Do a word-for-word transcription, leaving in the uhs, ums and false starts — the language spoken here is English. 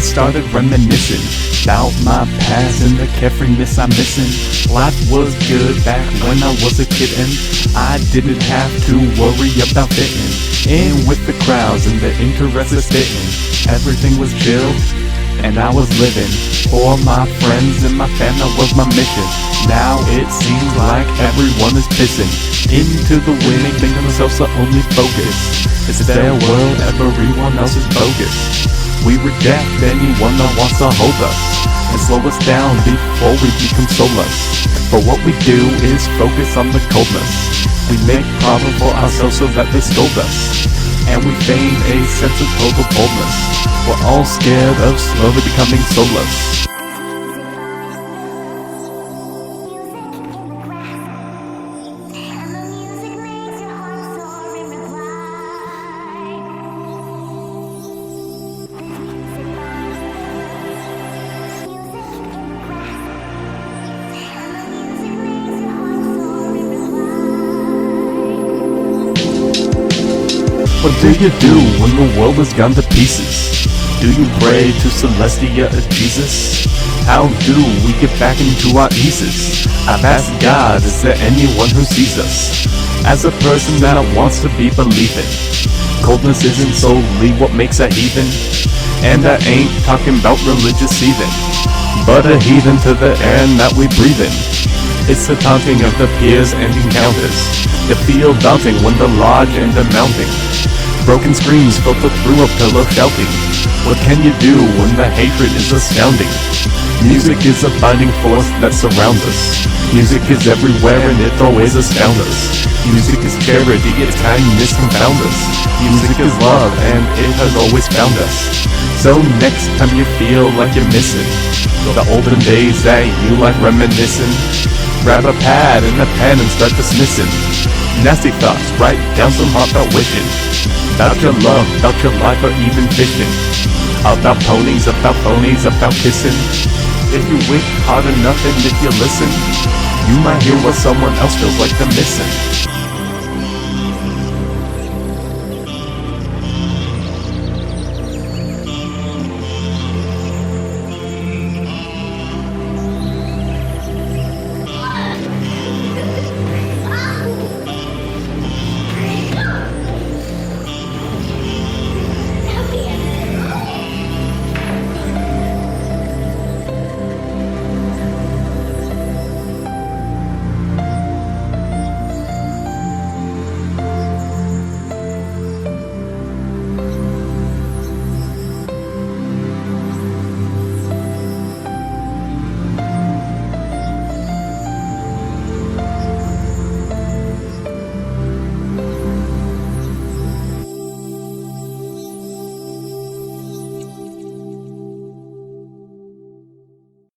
started reminiscing about my past and the carefreeness I'm missing. Life was good back when I was a kitten. I didn't have to worry about fitting in with the crowds and the interested spitting. Everything was chill and I was living for my friends and my fam. That was my mission. Now it seems like everyone is pissing into the wind, thinking themselves the only focus. It's their world, everyone else is bogus. We reject anyone that wants to hold us and slow us down before we become soulless. But what we do is focus on the coldness. We make problem for ourselves so that they scold us, and we feign a sense of total boldness. We're all scared of slowly becoming soulless. What do you do when the world has gone to pieces? Do you pray to Celestia or Jesus? How do we get back into our eases? I've asked God, is there anyone who sees us as a person that wants to be believing? Coldness isn't solely what makes a heathen, and I ain't talking about religious heathen, but a heathen to the air that we breathe in. It's the taunting of the peers and encounters that feel daunting when the lodge and the mounting. Broken screams filter through a pillow shouting. What can you do when the hatred is astounding? Music is a binding force that surrounds us. Music is everywhere and it always astounds us. Music is charity, its kindness confounds us. Music is love and it has always found us. So next time you feel like you're missing the olden days that you like reminiscing, grab a pad and a pen and start dismissing nasty thoughts, write down some heartfelt wishing about your love, about your life, or even fishing. About ponies, about phonies, about kissing. If you wish hard enough and if you listen, you might hear what someone else feels like they're missing.